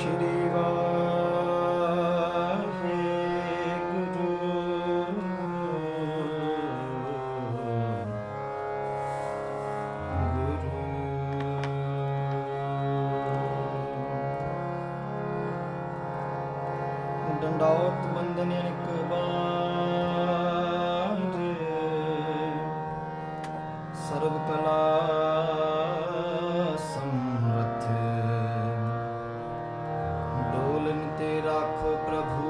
ਸ਼੍ਰੀ ਵਾਹਿਗੁਰੂ ਡੰਡਾਉਤ ਬੰਦਨ ਅਨੇਕ ਬਾਝੇ ਸਰਬ ਕਲਾ ਸਮਰਥ ਡੋਲਨ ਤੇ ਰਾਖੋ ਪ੍ਰਭੂ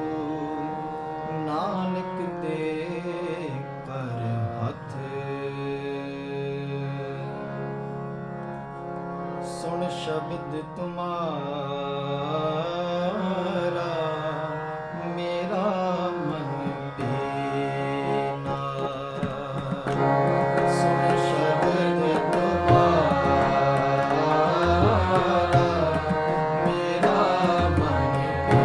ਨਾਨਕ ਤੇ ਕਰ ਹੱਥ ਸੁਣ ਸ਼ਬਦ ਤੁਮਾਰਾ ਮੇਰਾ ਮਨ ਪੀਨਾ ਸੁਣ ਸ਼ਬਦ ਤੁਮਾਰਾ ਮੇਰਾ ਮਨ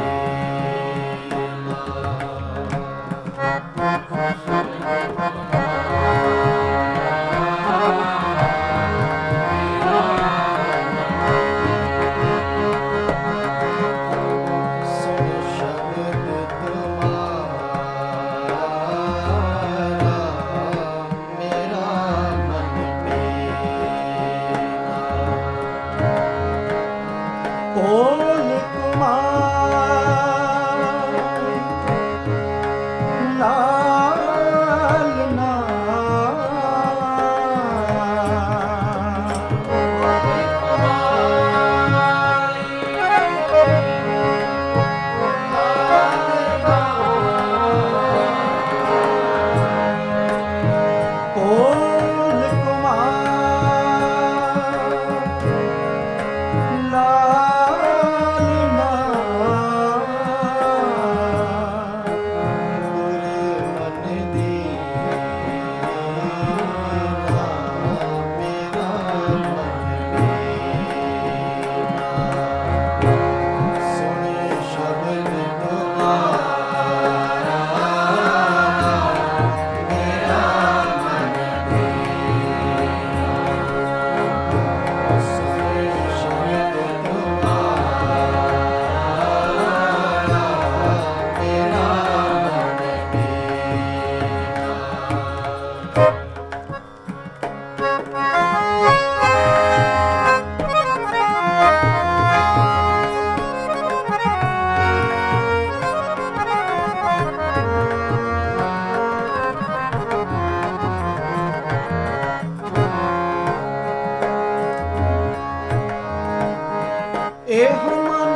ਇਹੋ ਮਨ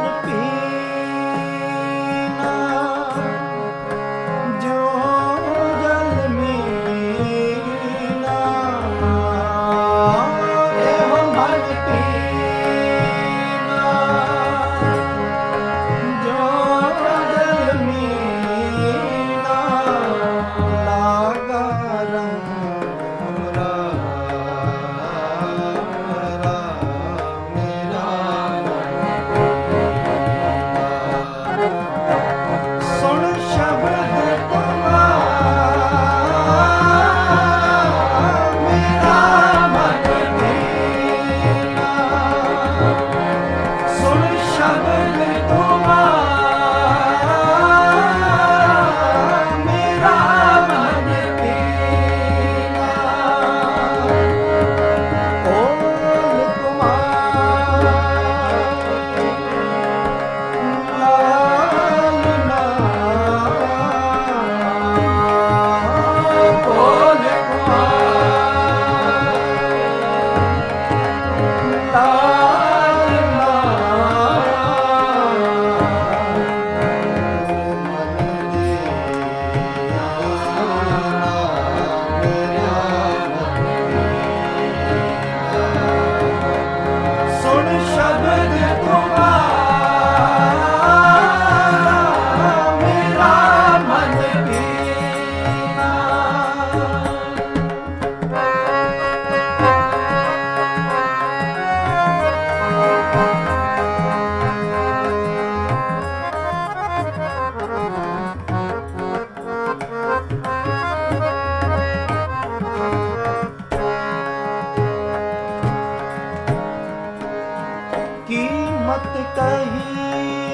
ਪੀਨਾ ਜੋ ਜਲ ਮੀਨਾ ਇਹੋ ਮਨ ਪੀਨਾ ਜੋ ਜਲ ਮੀਨਾ ਲਾਗਾ ਰੰਗ मत कही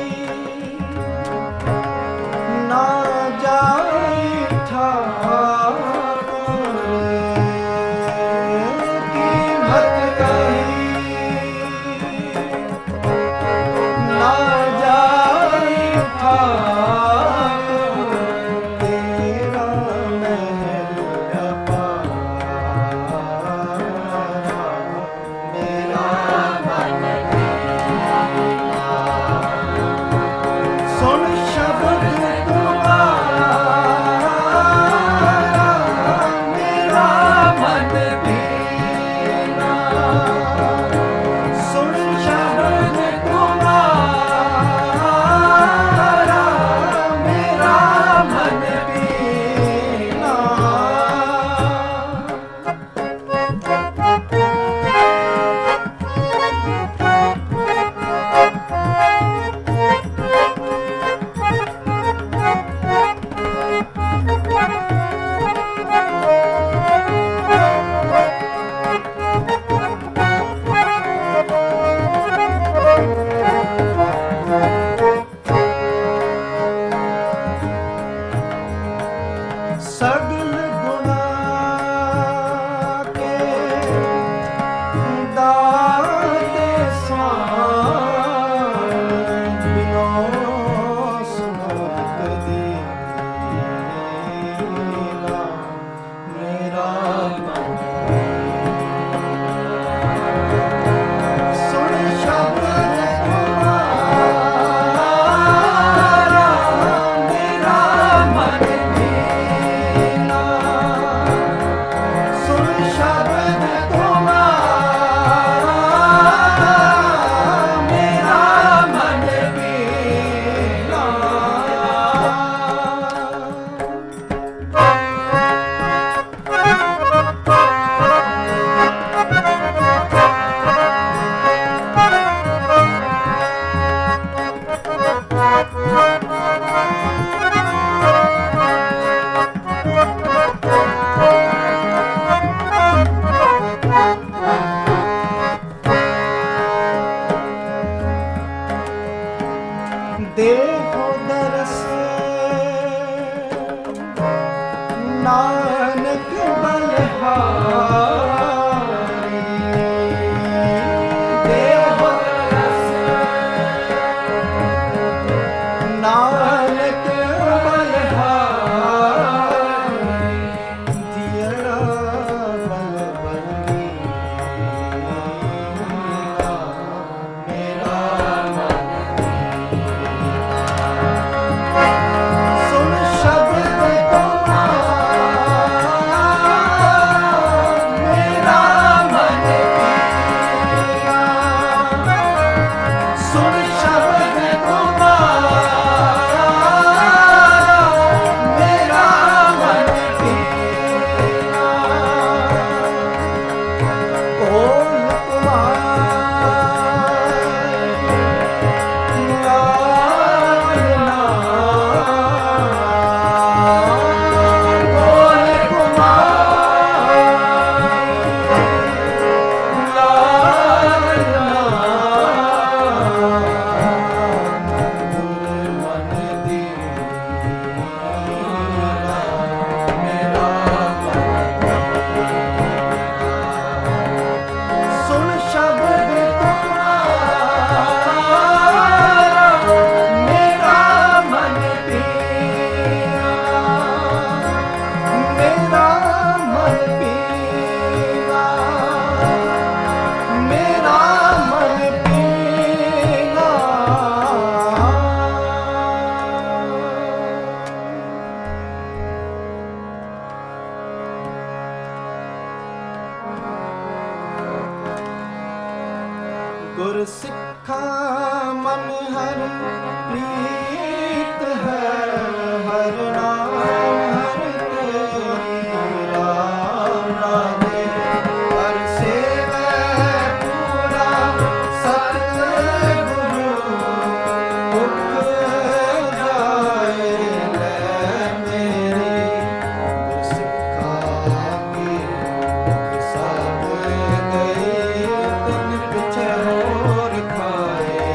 ਗੁਰ ਸਿੱਖਾ ਮਨ ਹਰ ਪ੍ਰੀਤ ਹੈ, ਹਰ ਨਾਮ ਹਰ ਤੇਰੀ ਰਾਮ ਰਾਜੇ, ਹਰ ਸੇਵੈ ਪੂਰਾ ਸਤਿਗੁਰੂ, ਦੁਖ ਜਾਏ ਲੈ ਮੇਰੀ, ਗੁਰ ਸਿੱਖਾ ਕੀ ਦੁਖ ਸਭ ਗਏ, ਤਿਨ ਪਿਛੇ ਹੋਰ ਖਾਏ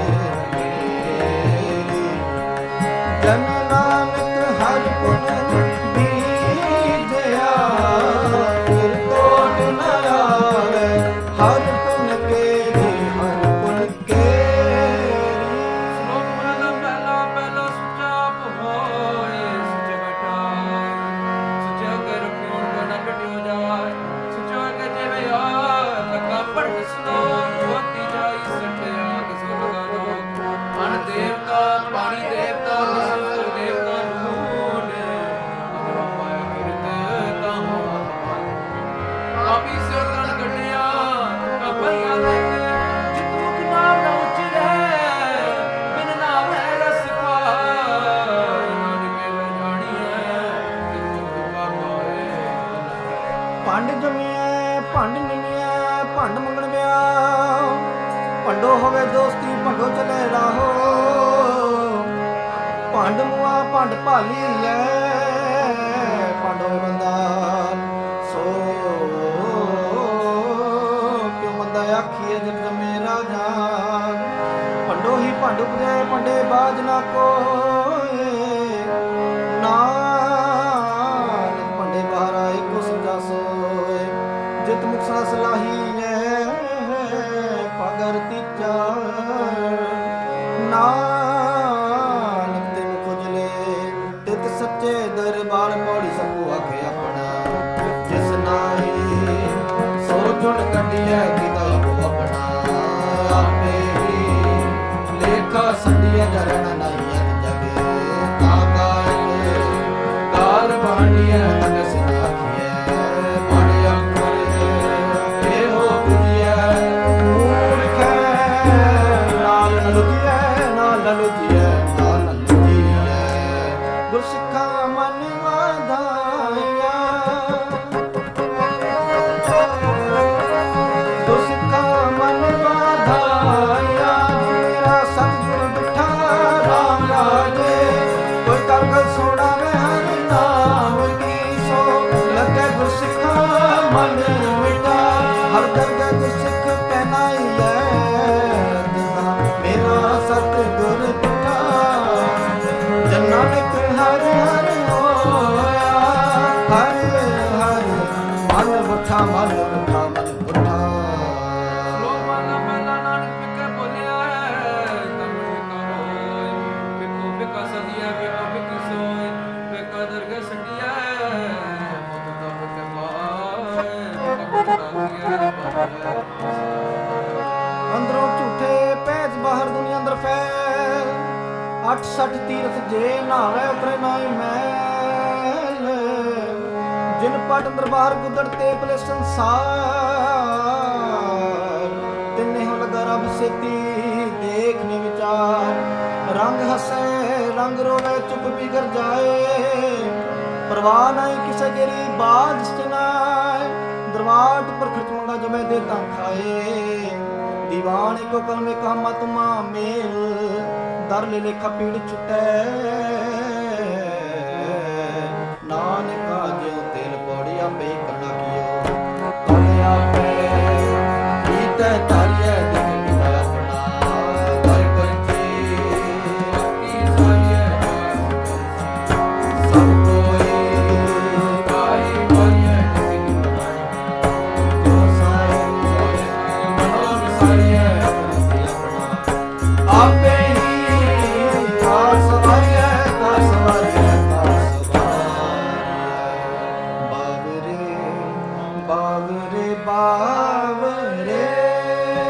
ਮੇਰੀ, ਜਨ ਨਾਨਕ ਹਰਿ ਗੁਣ ਬੀਜਿਆ, ਫਿਰ ਤੋੜ ਨ ਆਵੇ, ਹਰਿ ਗੁਣ ਕੇਰੀ, ਹਰਿ ਗੁਣ ਕੇਰੀ। ਸ਼ਲੋਕ ਮਹਲਾ ਪਹਿਲਾ ਪਹਿਲਾ ਸੁਚਾ ਹੋਏ, ਸੁਚੇ ਬੈਠਾਏ, ਸੁਚੇ ਕੇ ਰਖਿਓ ਨਾ ਕਟਿਓ ਜਾਏ, ਸੁਚੇ ਕੇ ਜਿਵੇਂ ਆ ਤਕਾ ਪੜ ਸ਼ਲੋਕ ਹੋਤੀ ਜਾਈ ਸਟਿਆ ਕਿਸ ਲਗਾ ਦੋ, ਅਨ ਦੇਵਤਾ ਪਾਣੀ ਦੇਵਤਾ ਵਿਸ਼ਵ ਦੇਵਤਾ ਨੂਨ, ਅਗਰ ਪਾਇਆ ਕਿਰਤ ਤਾਹੋ ਆਪੀ ਸਿਰ ਤਨ ਗੱਡਿਆ ਕਪਈਆਂ ਦੇ ਜਿਤ ਮੁਖ ਨਾਮ ਨਾ ਉਚਰੇ, ਬਿਨ ਨਾਮ ਹੈ ਰਸ ਖਾਏ, ਨਾਨਕੇ ਵੇ ਜਾਣੀਐ ਤਿਨ ਮੁਖ ਪਾਏ। ਭੰਡ ਜੰਮਿਆ ਭੰਡ ਨਿਮਿਆ, ਭੰਡ ਮੰਗਣ ਵਿਆਹ, ਭੰਡੋ ਹੋਵੇ ਦੋਸਤੀ, ਭੰਡੋ ਚਲੇ ਰਾਹੋ, ਭੰਡ ਮੁਆ ਭੰਡ ਭਾਲੀ ਲੈ, ਭੰਡ ਹੋਵੇ ਬੰਦਾ ਸੋ ਕਿਉ ਮੰਦਾ ਆਖੀਏ ਜਨ ਜੰਮੇ ਰਾਜਾ, ਭੰਡੋ ਹੀ ਭੰਡ ਉਪਜੈ, ਭੰਡੇ ਬਾਜ ਨਾ ਕੋਏ, ਨਾਨਕ ਭੰਡੇ ਬਾਹਰ ਆਏ ਕੋ ਸਜਾ ਸੋਏ, ਜਿਤ ਮੁਖ ਸਦਾ ਸਲਾਹੀ ਹੈ ਪਗਰ ਤੀਜਾ, ਨਾਨਕ ਤੇ ਮੁਖ ਉਜਲੇ, ਤਿਤ ਸੱਚੇ ਦਰਬਾਰ ਮੋੜੀ ਸਭੂ ਆਖੇ ਆਪਣਾ, ਜਿਸ ਨਾਹੀ ਸੋ ਜੁਣ ਕੱਢੀਐ ਕਿਤਾਬ ਆਪਣਾ, ਆਪੇ ਹੀ ਲੇਖਾ ਸੰਧੀਐ ਜਰਣ ਨਹੀਂ ਅਤ ਜਗੇ, ਤਾ ਕਾਇ ਕਾਰ ਬਾਣੀਐ ਤਨ ਸਿਨਾਖੀਐ, ਬੜ ਅੰਕੁਰ ਇਹੋ ਬੁਝੀਐ, ਮੂਰਖੈ ਨਾਲ ਨ ਲੁਝੀਐ, ਨਾਲ ਨ ਲੁਝੀਐ, ਨਾਲ ਨ ਲੁਝੀਐ, ਗੁਰ ਸਿੱਖਾ ਮਨ ਵਾਧਾਇਆ, ਗੁਰ ਸਿੱਖਾ ਮਨ ਵਾਧਾਇਆ, ਮੇਰਾ ਸਤਿਗੁਰ ਬਿਠਾ ਰਾਮ ਰਾਜੇ, ਕੋਈ ਕਰ ਗਲ ਸੋੜਾਵੇ ਹਰਿ ਨਾਮ ਕੀ, ਸੋ ਲੱਗੇ ਗੁਰ ਸਿੱਖਾ ਮਨ ਮਿਟਾ, ਹਰ ਦਰਗਾਹ ਗੁਰ ਸਿੱਖ ਪਹਿਨਾਈਐ, ਦਿੰਦਾ ਮੇਰਾ ਸਤਿਗੁਰ ਬਿਠਾ, ਜਨ ਨਾਨਕ ਹਰਿ ਹਰਿ ਹੋਇਆ, ਹਰਿ ਹਰਿ ਮਨ ਬੁੱਠਾ, ਮਨ ਬੁੱਠਾ, ਮਨ ਬੁੱਠਾ। ਸ਼ਲੋਕ ਮਹਲਾ ਪਹਿਲਾ ਨਾਨਕ ਫਿੱਕੇ ਬੋਲਿਆ ਹੈ, ਤਨ ਫਿੱਕਾ ਹੋਏ, ਫਿੱਕੋ ਫਿੱਕਾ ਸਦੀਆ, ਫਿੱਕੋ ਫਿੱਕੀ ਸੋਏ, ਫਿੱਕਾ ਦਰਗਹਿ ਸਟਿਆ, ਮੁਤ ਤਾ ਫਿੱਕੇ ਪਾਏ, ਫਿੱਕਾ ਕੁਛ ਲਾਗੀਐ ਅੰਦਰੋਂ ਝੂਠੇ ਪੈਜ, ਬਾਹਰ ਦੁਨੀਆ ਅੰਦਰ ਫੈਲ, 68 ਤੀਰਥ ਜੇ ਨਾਵੇ ਉਤਰੇ ਨਾਈ ਮੈਲ, ਜਿਨ ਪਟ ਦਰਬਾਰ ਗੁੱਦੜ ਤੇ ਪਲੇ ਸੰਸਾਰ, ਤਿੰਨੇ ਹੋ ਲਗਾ ਰੱਬ ਸੇਤੀ ਦੇਖਨੇ ਵਿਚਾਰ, ਰੰਗ ਹੱਸੇ ਰੰਗ ਰੋਵੇ ਚੁੱਪ ਬਿਗੜ ਜਾਏ, ਪਰਵਾਹ ਨਹੀਂ ਕਿਸੇ ਗਰੀ ਬਾਜ ਸਨਾਏ, ਦਰਵਾਟ ਪਰ ਖਰਚ ਮੰਗਾ ਜਮੇ ਦੇ ਤਾਂ ਖਾਏ, ਦੀਵਾਨ ਇੱਕੋ ਕਲਮੇ ਕਾਮਾ ਤੁਮਾ ਮੇਲ, ਦਰ ਲੈ ਲੇਖਾ ਪੀੜ ਛੁਟੈ, ਨਾਨਕਾ ਜਿਉ ਤੇਲ ਪੌੜੀ ਆਪੇ ਕਰਨਾ ਕੀਓ, ਤਨ ਆਪੇ ਕੀਤੇ ਤਾਰੀਐ ਦਿਨ ਪਿਤਾ ਆਪਣਾ, ਕਰ ਕੰਚੀ ਕੀ ਸਾਈਐ ਸਭ ਕੋਈ ਕਾਈ ਪਾਈਐ ਕਿਸਿ ਬਣਾਈ, ਜੋ ਸਾਈ ਮਨੋ ਵਿਸਾਰੀਐ ਆਪੇ ਹੀ ਕਾਰ ਸਵਾਰੀਐ, ਕਾਰ ਸਵਾਰੀਐ, ਕਾਰ ਸਵਾਰੀਐ, ਬਾਵਰੇ ਬਾਵਰੇ ਬਾਵਰੇ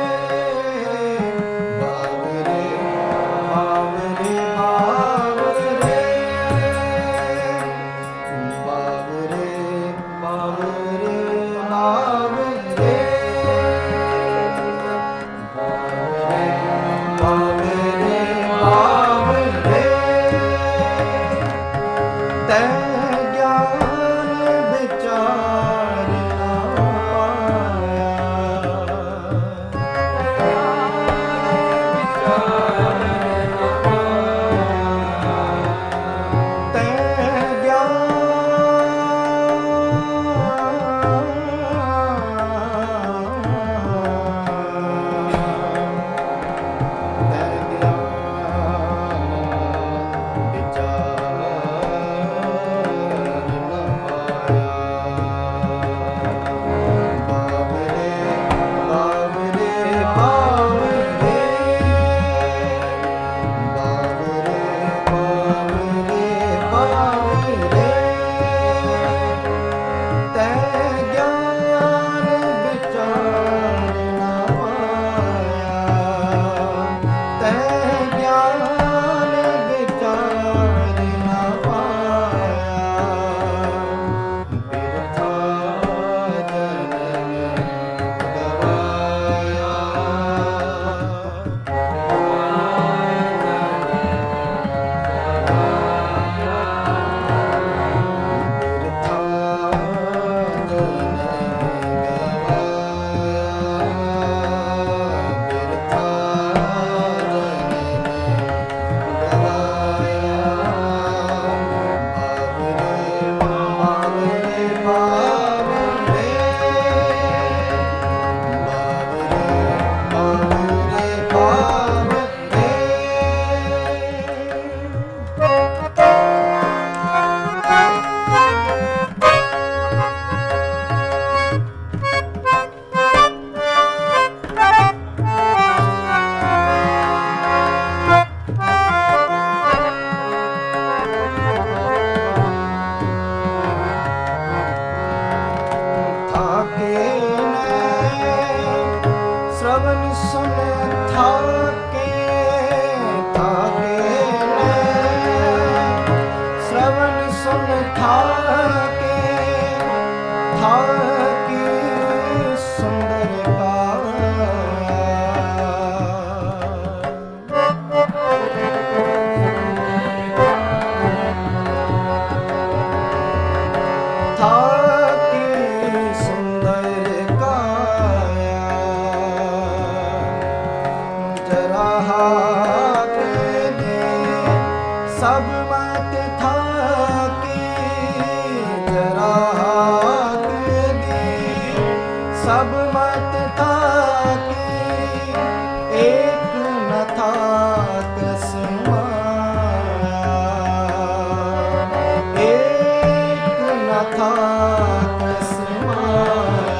के दे सब मत थाके जरा के दे सब मत थाके एक न थाक समाया एक न थाक समाया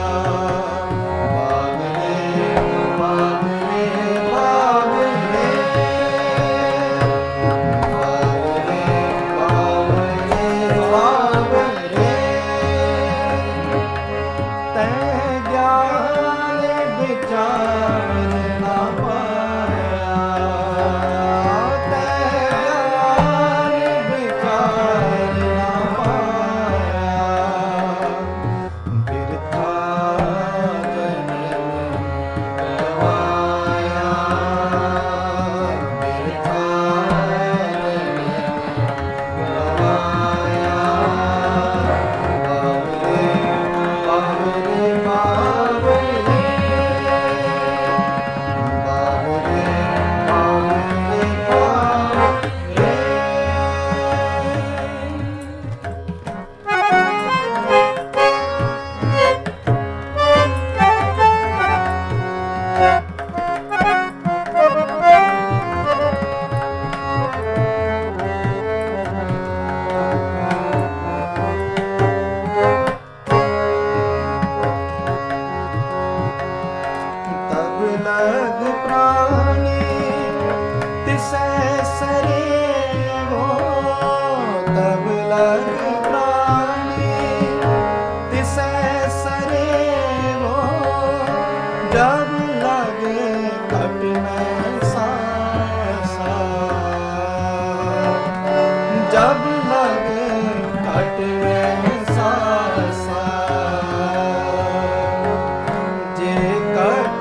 लग प्राणी तिसै सरे वो तब लग प्राणी तिसै सरे वो जब लगे कट में सांसा जब लगे कट में सांसा जे कट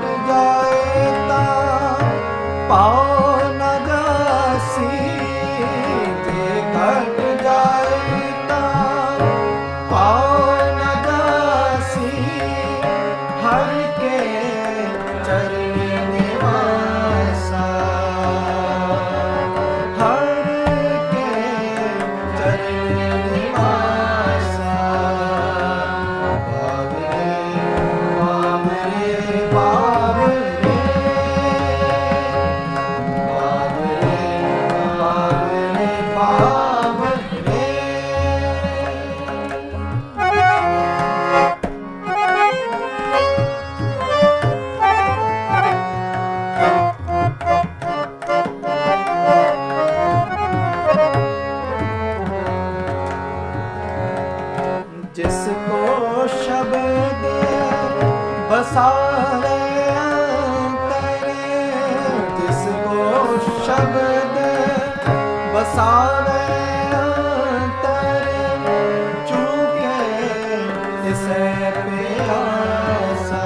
पाओ न जासी जे कट जाता पाओ न जासी हर के चरण निवासा हर के चरण निवासा बाबरे बाबरे बाबरे जिसको शब्द बसावे अंतरे जिसको शब्द बसावे अंतरे चूके इसे प्यासा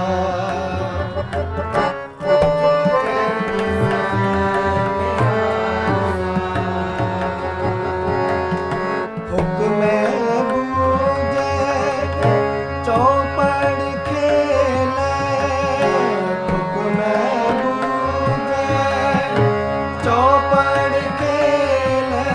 हुक्म चौपड़ खेले हुक्म बूझे चौपड़ खेले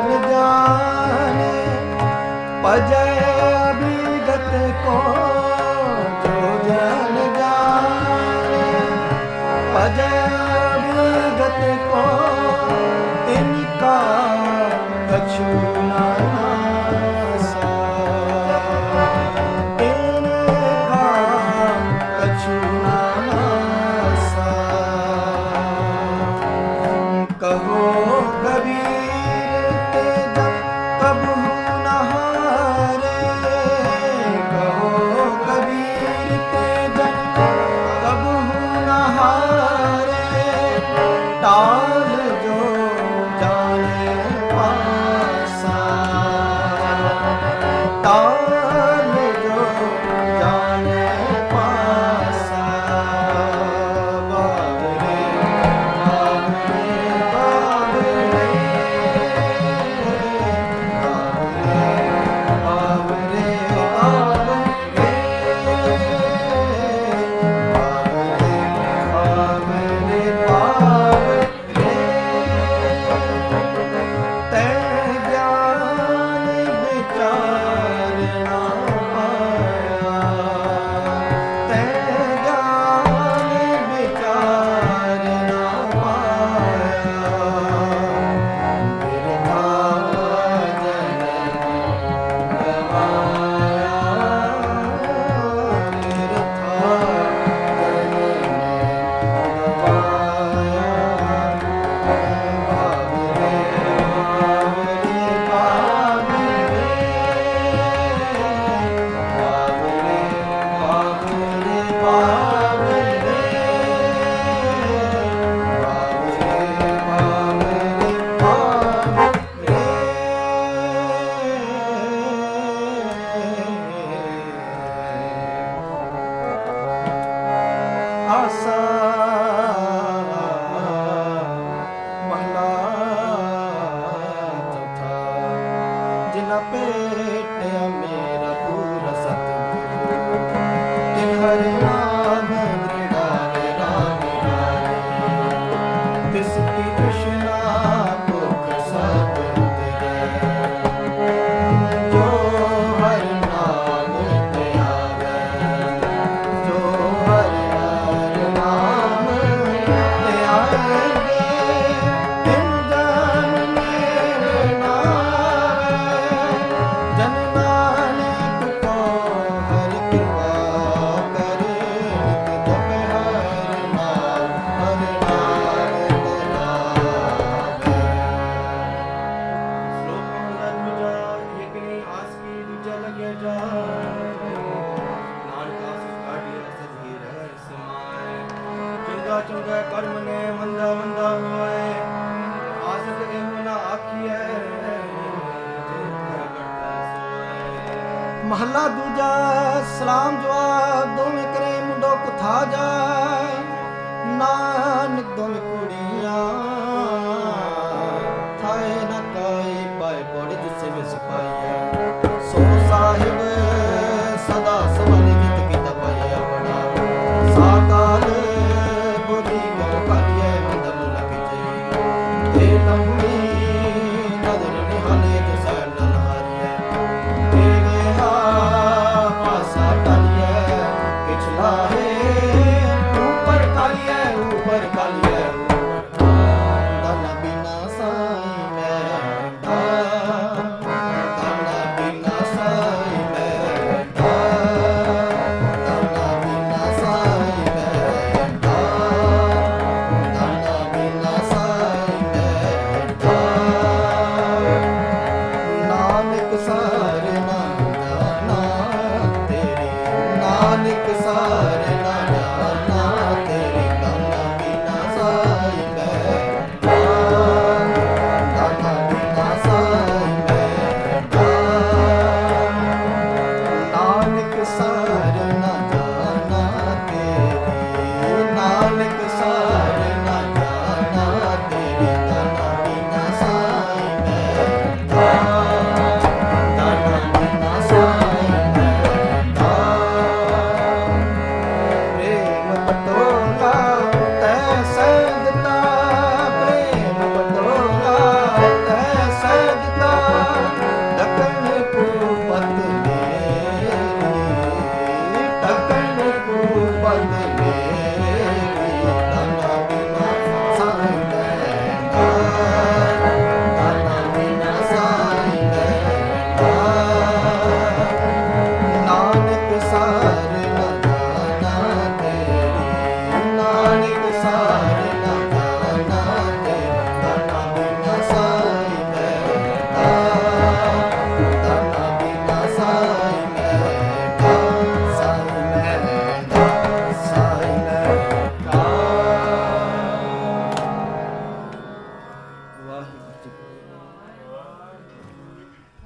जन जाने भजय अभिगत को, जो जन जाने भजय अभिगत को, तिनका कछु न नासा, तिनका कछु न नासा। कहो कबीर ते जब कबहू न हारे, कहो कबीर ते जब कबहू न हारे, टाल जो जाने पासा, टाल जो जाने पासा। बाबरे बाबरे बाबरे, बाबरे बाबरे बाबरे, बाबरे बाबरे। तै ज्ञान विचार ना पाया, तै ज्ञान विचार ना पाया। बिरथा जनम गवाया, बिरथा जनम गवाया। बाबरे बाबरे बाबरे, बाबरे बाबरे बाबरे, बाबरे बाबरे बाबरे। आसा महला चौथा, जिना पेटिया मेरा पूरा सतगुरु, तिन हरि नाम मृगारे रागे रागे, तिसकी तृष्णा भूख सब उतरे, जो हरि नाम ते आवे, जो हरि हरि नाम ते आएंगे, तिन जन मेरे नावे, जन नानक को हरि कृपा करे, नित जपे हरि नाम ते लागे। श्लोक महला दूजा, एकनी आस की दूजा लगे जाए, नानक आस काटिया सजी रह समाए, चंगा चंगा कर्म ने मंदा मंदा होए, आसत एहु न आखिए, जिन घर करता सोए। महला दूजा सलाम जवाब दोवें करे मुंडो कुथा जाए, नानक दोवें कुड़ियां थाए न काई पाए पड़ जिसे विस पाइया। सो साहिब सदा सवाल जित की दबाया बड़ा, साकाल बुद्धि को कालिए मंदम लग जाए, ते लंबी नजर निहाले तो सैर न हारिए, तेरे हा पासा टालिए पिछला है, ऊपर कालिए ऊपर कालिए, धन बिना साई बैठा, धन बिना साई बैठा, धन बिना साई बैठा, धन बिना साई बैठा। नानक सा